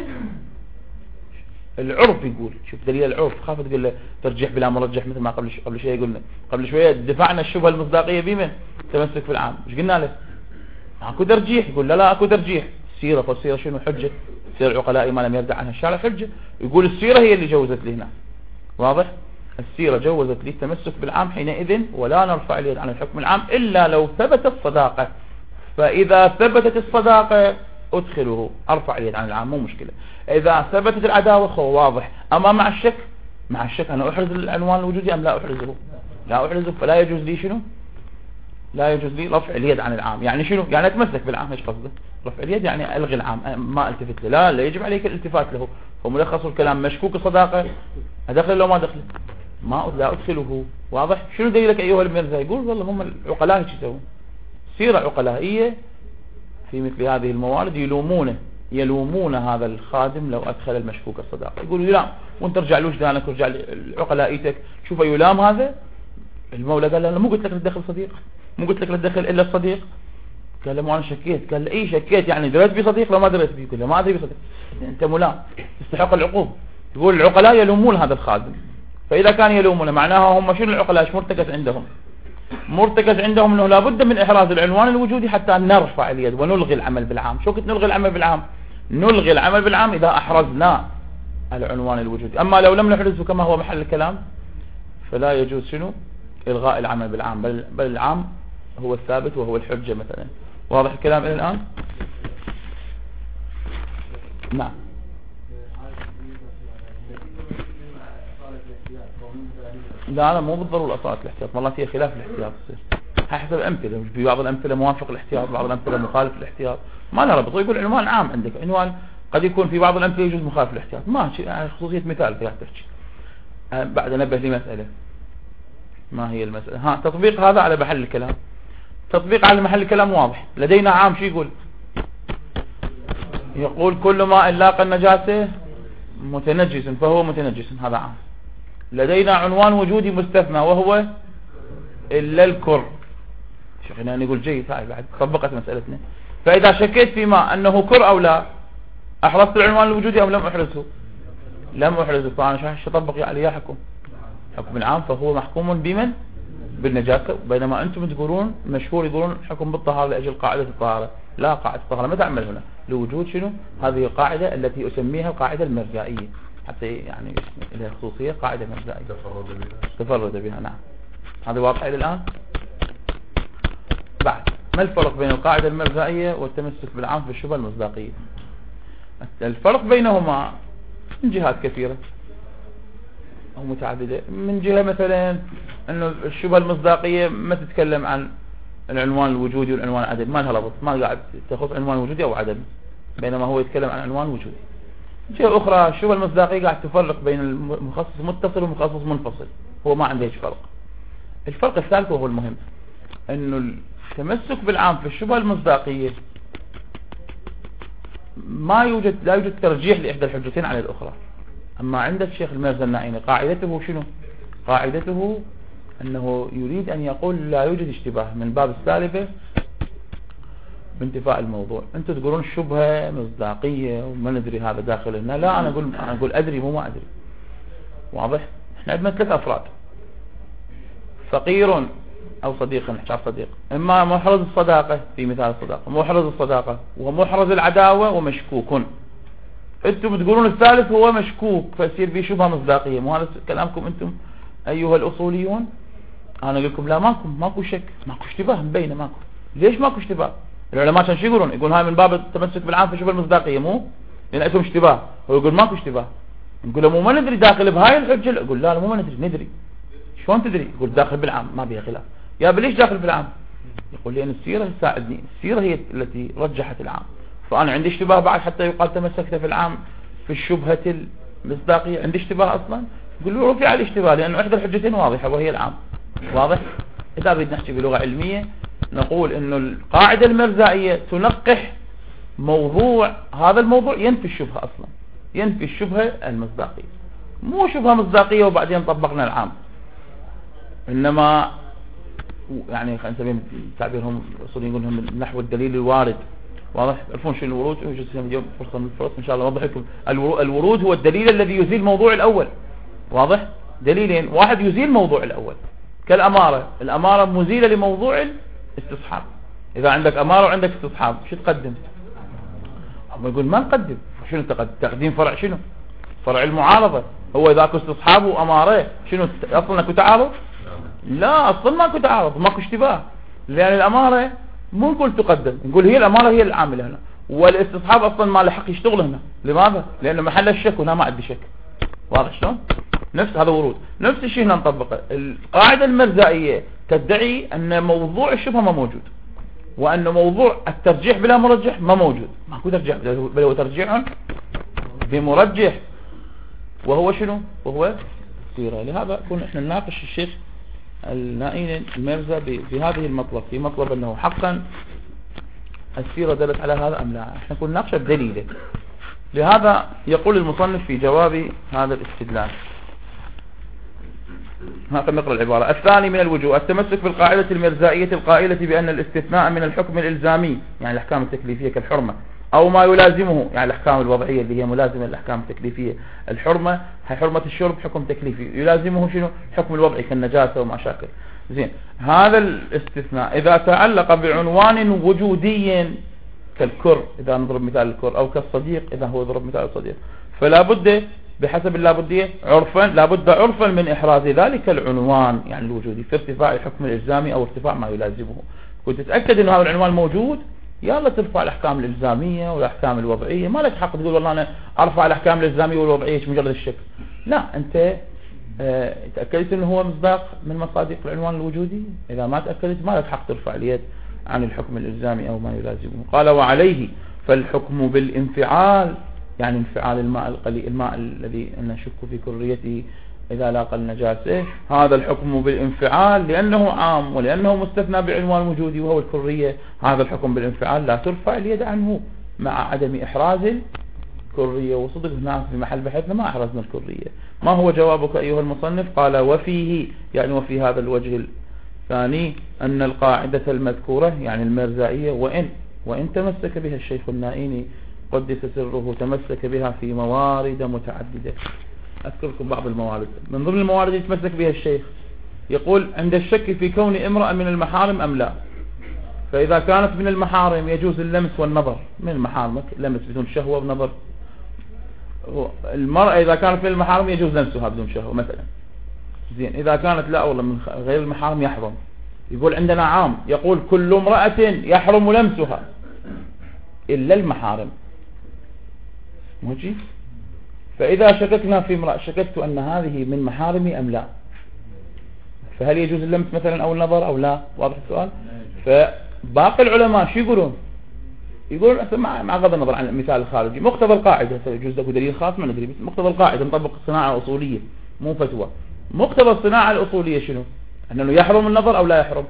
العرف يقول، شوف دليل العرف، خاف تقول له ترجيح بلا مرجح مثل ما قبل شويه قلنا، قبل شويه دفعنا الشبهه المصداقيه بمن؟ تمسك في العام. ايش قلنا له؟ اكو ترجيح. يقول لا اكو ترجيح. السيره، فالسيره شنو؟ حجه. سير العقلاء ما لم يرجع عنها الشارع حجه. يقول السيره هي اللي جوزت لي هنا، واضح؟ السيره جوزت لي التمسك بالعام حينئذ، ولا نرفع اليد عن الحكم العام الا لو ثبت الصداقه. فاذا ثبتت الصداقه ادخله، ارفع اليد عن العام، مو مشكله. اذا ثبتت العداوه هو واضح. اما مع الشك، مع الشك انا احرز العنوان الوجودي ام لا احرزه؟ لا احرزه، فلا يجوز لي شنو؟ لا يجوز لي رفع اليد عن العام. يعني شنو؟ يعني اتمسك بالعام. ايش قصده؟ رفع اليد يعني الغي العام، ما التفت له. لا يجب عليك الالتفات له. فملخص الكلام مشكوك الصداقه، ادخل لو ما ادخله؟ لا ادخله. واضح؟ شنو دليلك ايها المرزا؟ يقول والله هم العقلاء ايش يسوون؟ سيره عقلائيه في مثل هذه الموارد يلومون هذا الخادم لو ادخل المشكوك الصداقه. يقولوا يلام، وانت ارجع له وجدانك وارجع لعقلائيتك، شوف يلام هذا. المولى قال له مو قلت لك لا تدخل صديق، مو قلت لك لا تدخل الا الصديق. قال له مو انا شكيت. قال له اي شكيت يعني دريت بصديق لو ما دريت بيه؟ قال له ما ادري بصديق. انت ملام تستحق العقوبه. يقول العقلاء يلومون هذا الخادم. فاذا كان يلومون معناها هم شنو العقلاء؟ ايش مرتكز عندهم؟ مرتكز عندهم انه لابد من احراز العنوان الوجودي حتى نرفع اليد ونلغي العمل بالعام. شو كنت نلغي العمل بالعام؟ نلغي العمل بالعام اذا احرزنا العنوان الوجودي. اما لو لم نحرزه كما هو محل الكلام فلا يجوز شنو؟ الغاء العمل بالعام، بل العام هو الثابت وهو الحجة مثلا. واضح الكلام الى الان؟ نعم. لا مو بالضرورة أصالة الاحتياط، والله فيها خلاف الاحتياط. حسب الأمثلة، في بعض الأمثلة موافق الاحتياط، بعض الأمثلة مخالف الاحتياط. ما له ربط. يقول عنوان عام عندك، عنوان قد يكون في بعض الأمثلة يجوز مخالف الاحتياط، ما يعني خصوصية مثال فيها تحكي. بعد نبه لي مسألة. ما هي المسألة؟ تطبيق هذا على محل الكلام. تطبيق على محل الكلام واضح. لدينا عام شو يقول؟ يقول كل ما لاقى النجاسة متنجس فهو متنجس، هذا عام. لدينا عنوان وجودي مستثنى وهو إلا الكر. شيخنا نقول جيد، هاي بعد طبقت مسألتنا. فإذا شكيت فيما أنه كر أو لا، أحرزت العنوان الوجودي أو لم أحرزه؟ لم أحرزه. فأنا شو أطبق عليه حكم العام؟ فهو محكوم بمن؟ بالنجاسة. بينما أنتم تقولون مشهور يقولون حكم بالطهارة لأجل قاعدة الطهارة. لا، قاعدة الطهارة ما تعمل هنا لوجود شنو؟ هذه القاعدة التي أسميها القاعدة المرجائية، حتى يعني لها خصوصية، قاعدة مرجائية تفرد بها. نعم. هذا واضح إلى الآن؟ بعد ما الفرق بين القاعدة المرجائية والتمسك بالعام في الشبهة المصداقية؟ الفرق بينهما من جهات كثيرة أو متعددة. من جهة مثلا أنه الشبهة المصداقية ما تتكلم عن العنوان الوجودي والعنوان العدمي، ما لها ربط، ما قاعد تأخذ عنوان وجودي أو عدمي، بينما هو يتكلم عن عنوان وجودي. جهة أخرى الشبهة المصداقية قاعد تفرق بين المخصص متصل ومخصص منفصل، هو ما عنده فرق. الفرق الثالث وهو المهم، أنه التمسك بالعام في الشبهة المصداقية لا يوجد ترجيح لإحدى الحجتين على الأخرى. أما عند الشيخ المرزا النعيمي قاعدته شنو؟ قاعدته أنه يريد أن يقول لا يوجد اشتباه من باب السالفة بانتفاء الموضوع. أنتم تقولون الشبهة مصداقية وما ندري هذا داخل هنا. لا، أنا أقول أدري مو ما أدري. واضح؟ احنا عندنا 3 أفراد، فقير أو صديق. نحكي صديق، إما محرز الصداقة في مثال الصداقة، محرز الصداقة ومحرز العداوة ومشكوك. أنتم بتقولون الثالث هو مشكوك فيصير به شبهة مصداقية. مو هذا كلامكم أنتم أيها الأصوليون؟ أنا أقول لكم لا، ماكو شك، ماكو اشتباه مبينة، ماكو. ليش ماكو اشتباه؟ العلماء كانوا شو يقولون؟ يقول هاي من باب التمسك بالعام في شبهة المصداقية، مو لأن أنتم اشتباه. هو يقول ماكو اشتباه. نقول له مو ما ندري داخل بهاي الحجة. يقول لا مو ما ندري. شلون تدري؟ يقول داخل بالعام ما بيها خلاف. يا ليش داخل بالعام؟ يقول لأن السيرة تساعدني، السيرة هي التي رجحت العام، فأنا عندي اشتباه بعد حتى يقال تمسكت في العام في الشبهة المصداقية. عندي اشتباه أصلا. يقول له رفع الاشتباه لأنه إحدى الحجتين واضحة وهي العام. واضح؟ إذا بدنا نحكي بلغة علمية نقول إنه القاعدة المرزائية تنقح موضوع، هذا الموضوع ينفي الشبهة أصلا، ينفي الشبهة المصداقية. مو شبهة مصداقية وبعدين طبقنا العام، إنما يعني خلينا نسميه تعبيرهم الأصوليين يقولون من نحو الدليل الوارد. واضح؟ تعرفون شو الورود؟ اليوم فرصة من الفرص إن شاء الله أوضح لكم. الورود هو الدليل الذي يزيل الموضوع الأول. واضح؟ دليلين، واحد يزيل موضوع الأول كالأمارة. الأمارة مزيلة لموضوع الاستصحاب. إذا عندك أمارة وعندك استصحاب شو تقدم؟ هم يقول ما نقدم. شنو تقديم فرع شنو؟ فرع المعارضة. هو إذا اكو استصحاب وأمارة شنو أصلا اكو تعارض؟ لا أصلا ماكو تعارض، ماكو اشتباه، لأن الأمارة مو نقول تقدم، نقول هي الأمارة هي العاملة هنا، والاستصحاب أصلا ما لحق يشتغل هنا. لماذا؟ لأن محل الشك هنا ما عندي شك. واضح شلون؟ نفس هذا ورود. نفس الشيء هنا نطبقه. القاعدة المرزائية تدعي أن موضوع الشبهة ما موجود، وأن موضوع الترجيح بلا مرجح ما موجود. ماكو ترجيح، بل هو ترجيح بمرجح، وهو شنو؟ وهو سيرة. لهذا كنا احنا نناقش الشيخ النائين الميرزا بهذه المطلب، في مطلب أنه حقا السيرة دلت على هذا أم لا. احنا كنا نناقش بدليله. لهذا يقول المصنف في جواب هذا الاستدلال، هذا نقرأ العبارة: الثاني من الوجوه التمسك بالقاعدة المرزائية القائلة بأن الاستثناء من الحكم الإلزامي، يعني الأحكام التكليفية كالحرمة، أو ما يلازمه، يعني الأحكام الوضعية اللي هي ملازمة للأحكام التكليفية. الحرمة هي حرمة الشرب حكم تكليفي، يلازمه شنو؟ حكم الوضعي كالنجاسة وما شاكل. زين، هذا الاستثناء إذا تعلق بعنوان وجودي كالكر، إذا نضرب مثال الكر، أو كالصديق إذا هو يضرب مثال الصديق، فلا بد بحسب اللابدية عرفا، لابد عرفا من إحراز ذلك العنوان يعني الوجودي في ارتفاع الحكم الإلزامي أو ارتفاع ما يلازمه. كنت تتأكد أن هذا العنوان موجود، يلا ترفع الأحكام الإلزامية والأحكام الوضعية. ما لك حق تقول والله أنا أرفع الأحكام الإلزامية والوضعية مجرد الشك. لا، أنت تأكدت أنه هو مصداق من مصادق العنوان الوجودي. إذا ما تأكدت ما لك حق ترفع اليد عن الحكم الإلزامي أو ما يلازمه. قال: وعليه فالحكم بالانفعال، يعني انفعال الماء القليل، الماء الذي نشك في كريته إذا لاقى النجاسة، هذا الحكم بالانفعال لأنه عام ولأنه مستثنى بعنوان وجودي وهو الكرية. هذا الحكم بالانفعال لا ترفع اليد عنه مع عدم إحراز الكرية. وصدق هناك في محل بحثنا ما أحرزنا الكرية. ما هو جوابك أيها المصنف؟ قال: وفيه، يعني وفي هذا الوجه الثاني، أن القاعدة المذكورة يعني المرزائية وإن تمسك بها الشيخ النائيني قدس سره تمسك بها في موارد متعددة. أذكركم بعض الموارد. من ضمن الموارد يتمسك بها الشيخ يقول: عند الشك في كون امرأة من المحارم أم لا، فإذا كانت من المحارم يجوز اللمس والنظر. من المحارم لمس بدون شهوة ونظر. المرأة إذا كانت من المحارم يجوز لمسها بدون شهوة مثلا. زين، إذا كانت لا والله من غير المحارم يحرم. يقول عندنا عام يقول: كل امرأة يحرم لمسها إلا المحارم. موجي؟ فإذا شككنا في امرأة، شككت أن هذه من محارمي أم لا، فهل يجوز اللمس مثلا أو النظر أو لا؟ واضح السؤال؟ فباقي العلماء شو يقولون؟ يقولون مع غض النظر عن المثال الخارجي مقتضى القاعدة، يجوز له دليل خاص ما ندري، بس مقتضى القاعدة نطبق الصناعة الأصولية مو فتوى. مقتضى الصناعة الأصولية شنو؟ أنه يحرم النظر أو لا يحرم؟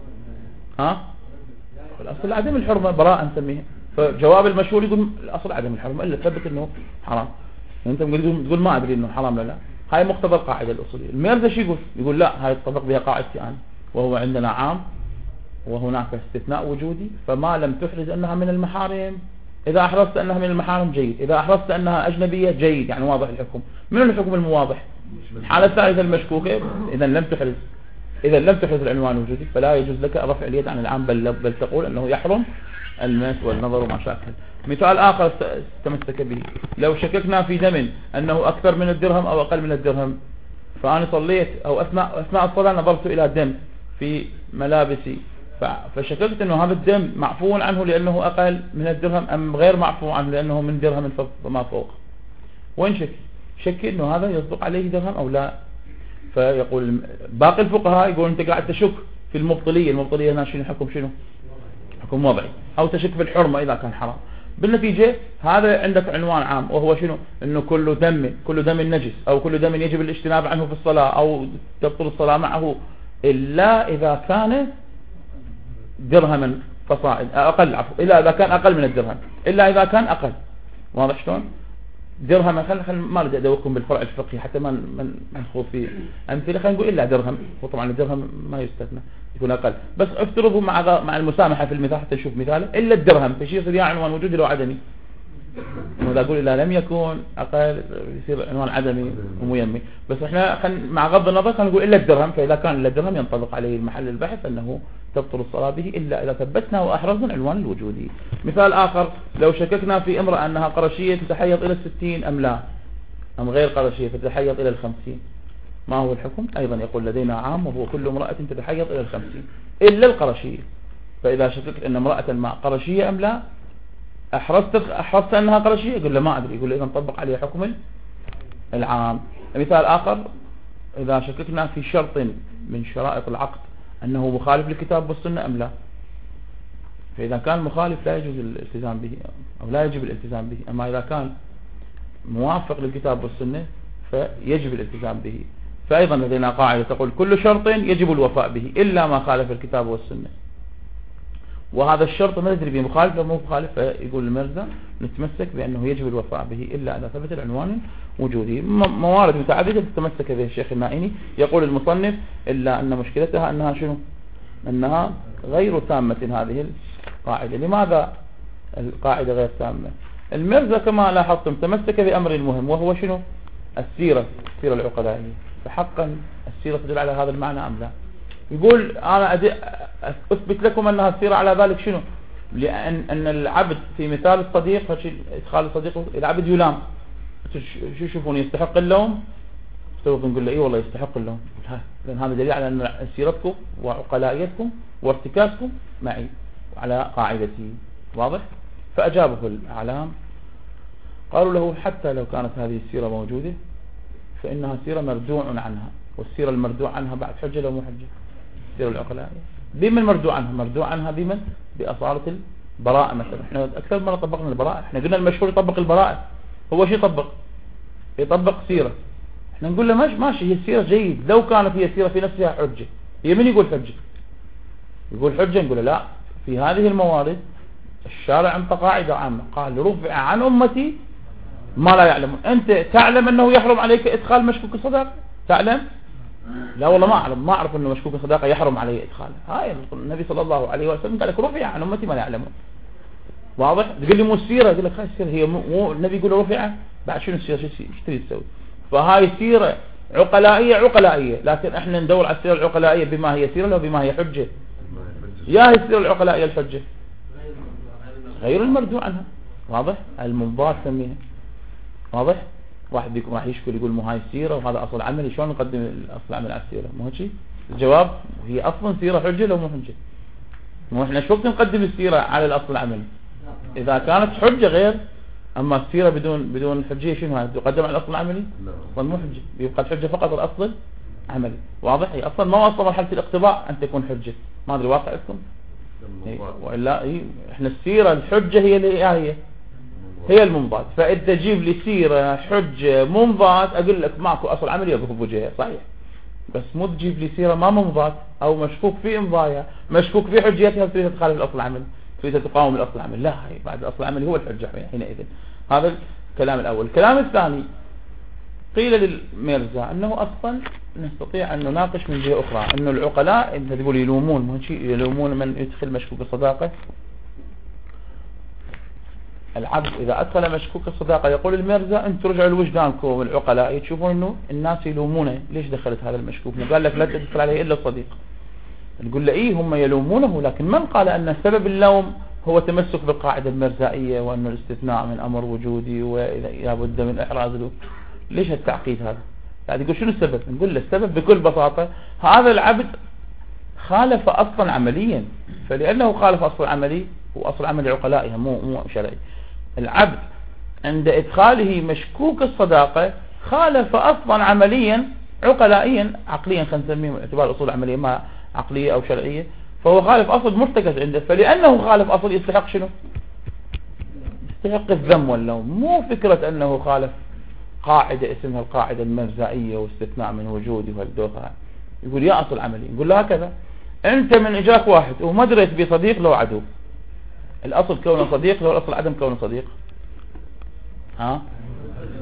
الأصل عدم الحرمة، براءة نسميها. فجواب المشهور يقول الأصل عدم الحرمة إلا ثبت أنه حرام. أنت تقول ما أدري أنه حرام لا. هاي مقتضى القاعدة الأصولية. الميرزا شو يقول لا، هاي تطبق بها قاعدتي أنا، وهو عندنا عام وهناك استثناء وجودي. فما لم تحرز أنها من المحارم، إذا أحرزت أنها من المحارم جيد، إذا أحرزت أنها أجنبية جيد، يعني واضح الحكم. من الحكم المواضح؟ الحالة الثالثة المشكوكة، إذا لم تحرز العنوان الوجودي فلا يجوز لك رفع اليد عن العام، بل تقول أنه يحرم المس والنظر وما شاكل. مثال آخر تمسك به: لو شككنا في دم أنه أكثر من الدرهم أو أقل من الدرهم، فأنا صليت أو أثناء الصلاة نظرت إلى دم في ملابسي، فشككت أنه هذا الدم معفو عنه لأنه أقل من الدرهم أم غير معفو عنه لأنه من درهم فما فوق. وين شك أنه هذا يصدق عليه درهم أو لا. فيقول باقي الفقهاء يقول أنت قاعد تشك في المبطلية هنا شنو حكم؟ شنو حكم وضعي، أو تشك في الحرمة إذا كان حرام. بالنتيجة هذا عندك عنوان عام، وهو شنو؟ إنه كل دم نجس، أو كل دم يجب الاجتناب عنه في الصلاة أو تبطل الصلاة معه، إلا إذا كان درهما فصاعد، أقل، عفوا، إلا إذا كان أقل من الدرهم، إلا إذا كان أقل. واضح شلون؟ درهم، خلينا ما بدي ادوقكم بالفرع الفقهي حتى ما نخوض في امثله، خلينا نقول الا درهم، وطبعا الدرهم ما يستثنى يكون اقل، بس افترضوا مع المسامحه في المثال حتى نشوف مثاله، الا الدرهم فشي يصير يا عنوان وجودي لو عدمي، وإذا أقول إذا لم يكن أقل يصير عنوان عدمي وميمي، بس إحنا مع غض النظر خلينا نقول إلا الدرهم، فإذا كان إلا الدرهم ينطبق عليه المحل البحث أنه تبطل الصلاة به إلا إذا ثبتنا وأحرزنا العنوان الوجودي. مثال آخر، لو شككنا في امرأة أنها قرشية تتحيض إلى 60 أم لا، أم غير قرشية تتحيض إلى 50، ما هو الحكم؟ أيضا يقول لدينا عام وهو كل امرأة تتحيض إلى 50 إلا القرشية. فإذا شككت أن امرأة ما قرشية أم لا، أحرزت أنها قرشية، يقول له ما أدري، يقول له إذا نطبق عليه حكم العام. مثال آخر، إذا شككنا في شرط من شرائط العقد أنه مخالف للكتاب والسنة أم لا، فإذا كان مخالف لا يجوز الالتزام به أو لا يجب الالتزام به، أما إذا كان موافق للكتاب والسنة فيجب الالتزام به. فأيضا لدينا قاعدة تقول كل شرط يجب الوفاء به إلا ما خالف الكتاب والسنة، وهذا الشرط ما ندري به مخالف أو مو مخالف، فيقول المرزا نتمسك بأنه يجب الوفاء به إلا إذا ثبت العنوان وجودي. موارد متعددة تتمسك به الشيخ النائني. يقول المصنف إلا أن مشكلتها أنها شنو؟ أنها غير تامة هذه القاعدة. لماذا القاعدة غير تامة؟ المرزا كما لاحظتم تمسك بأمر مهم وهو شنو؟ السيرة العقلائية. فحقا السيرة تدل على هذا المعنى أم لا؟ يقول أنا أثبت لكم أنها السيرة على ذلك شنو؟ لأن العبد في مثال الصديق، إدخال الصديق العبد يلام، شو يشوفون يستحق اللوم؟ نقول له إيه والله يستحق اللوم، لأن هذا دليل على أن سيرتكم وعقلائيتكم وارتكازكم معي على قاعدتي. واضح؟ فأجابه الأعلام قالوا له حتى لو كانت هذه السيرة موجودة فإنها سيرة مردوع عنها، والسيرة المردوع عنها بعد حجة لو مو حجة؟ السيرة العقلائية بمن مردوع عنها؟ مردوع عنها بمن؟ بأصالة البراءة مثلا. احنا أكثر مرة طبقنا البراءة، احنا قلنا المشهور يطبق البراءة، هو شو يطبق سيرة. احنا نقول له ماشي هي السيرة جيد، لو كانت هي السيرة في نفسها حجة، هي من يقول حجة؟ يقول حجة، نقول له لا، في هذه الموارد الشارع انطى قاعدة عامة، قال رفع عن أمتي ما لا يعلمون. أنت تعلم أنه يحرم عليك إدخال مشكوك الصداقة؟ تعلم؟ لا والله ما أعرف أنه مشكوك الصداقة يحرم علي إدخاله. هاي النبي صلى الله عليه وسلم قال لك رفع عن أمتي ما لا يعلمون. واضح؟ تقول لي مو السيرة، يقول لك هاي السيرة هي مو النبي يقول رفع، بعد شنو السيرة؟ ايش تريد تسوي؟ فهاي سيرة عقلائية، لكن احنا ندور على السيرة العقلائية بما هي سيرة لو بما هي حجة. يا هي السيرة العقلائية الحجة غير المردوع عنها. واضح؟ المنضاد سميها. واضح؟ واحد بيكون راح يشكل يقول مو هاي السيرة وهذا أصل عملي، شلون نقدم الأصل العملي على السيرة؟ مو هيك؟ الجواب هي أصلا سيرة حجة لو مو حجة؟ مو احنا شو وقت نقدم السيرة على الأصل العملي؟ إذا كانت حجة غير، أما السيرة بدون حجية شنو هاي؟ تقدم على الأصل العملي؟ أصلا مو حجة، بيبقى الحجة فقط الأصل عملي. واضح؟ هي أصلا ما وصل مرحلة الاقتضاء أن تكون حجة. ما أدري واقعكم؟ وإلا احنا السيرة الحجة هي اللي هي المنضاد. فإذا تجيب لي سيرة حجة منضاد أقول لك ماكو أصل عملي يقف بوجهها صحيح، بس مو تجيب لي سيرة ما منضاد أو مشكوك في إمضايا، مشكوك في حجيتها، تريد تخالف الأصل العملي، تريد تقاوم الأصل العملي. لا، هي بعد الأصل العملي هو الحجة حينئذ. هذا الكلام الأول. الكلام الثاني، قيل للميرزا أنه أصلا نستطيع أن نناقش من جهة أخرى أنه العقلاء إذا تقول يلومون من يدخل مشكوك الصداقة. العبد إذا أدخل مشكوك الصداقة يقول الميرزا أنتم رجعوا لوجدانكم العقلاء تشوفون أنه الناس يلومونه، ليش دخلت هذا المشكوك؟ قال لك لا تدخل عليه إلا الصديق. نقول له إيه هم يلومونه، لكن من قال أن سبب اللوم هو تمسك بالقاعدة المرزائية وأنه الاستثناء من أمر وجودي وإذا بد من إحراز له؟ ليش التعقيد هذا؟ يعني يقول شنو السبب؟ نقول له السبب بكل بساطة هذا العبد خالف أصلا عمليا، فلأنه خالف أصل عملي وأصل عملي عقلائها مو شرعي. العبد عند إدخاله مشكوك الصداقة خالف أصلا عمليا عقلائيا عقليا، خلينا نسميه من اعتبار الأصول العملية ما عقلية أو شرعية، فهو خالف أصل مرتكز عنده، فلأنه خالف أصل يستحق شنو؟ يستحق الذم واللوم. مو فكرة أنه خالف قاعدة اسمها القاعدة المرزائية واستثناء من وجودي والدوخة. يقول يا أصل عملي، يقول له هكذا أنت من إجاك واحد وما دريت بصديق لو عدو، الأصل كونه صديق لو الأصل عدم كونه صديق؟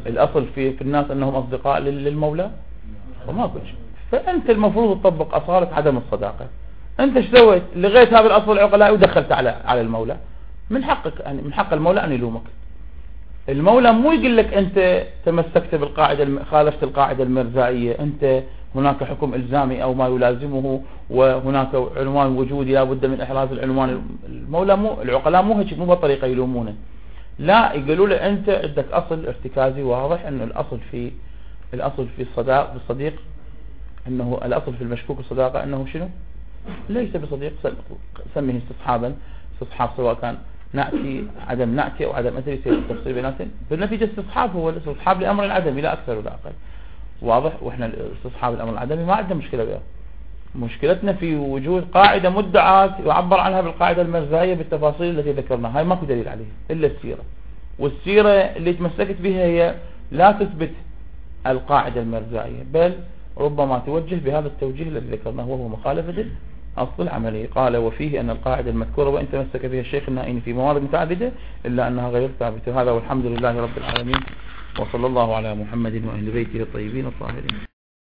الأصل في الناس أنهم أصدقاء للمولى وما كل شيء. فأنت المفروض تطبق أصالة عدم الصداقة. أنت ايش سويت؟ لغيت هذا الأصل العقلاء ودخلت على المولى. من حقك يعني من حق المولى أن يلومك. المولى مو يقول لك أنت تمسكت بالقاعدة، خالفت القاعدة المرزائية، أنت هناك حكم إلزامي أو ما يلازمه وهناك عنوان وجودي لا بد من إحراز العنوان. المولى مو العقلاء مو هيك، مو بطريقة يلومونه. لا، يقولوا له أنت عندك أصل ارتكازي واضح، أنه الأصل في الصديق أنه الأصل في المشكوك الصداقة أنه شنو؟ ليس بصديق. سميه استصحاب سواء كان نأتي عدم نأتي أو عدم أتي، يصير التفصيل بيناتهم. بالنتيجة استصحاب هو الاستصحاب لأمر العدمي لا أكثر ولا أقل. واضح. وإحنا استصحاب الأمر العدمي ما عندنا مشكلة بها. مشكلتنا في وجود قاعدة مدعاة يعبر عنها بالقاعدة المرزائية بالتفاصيل التي ذكرناها. هاي ماكو دليل عليها إلا السيرة، والسيرة اللي تمسكت بها هي لا تثبت القاعدة المرزائية، بل ربما توجه بهذا التوجيه الذي ذكرناه وهو مخالفة أصل العملية. قال وفيه أن القاعدة المذكورة وإن تمسك بها الشيخ النائين في موارد متعددة إلا أنها غير ثابتة. هذا والحمد لله رب العالمين، وصلى الله على محمد وأهل بيته الطيبين الطاهرين.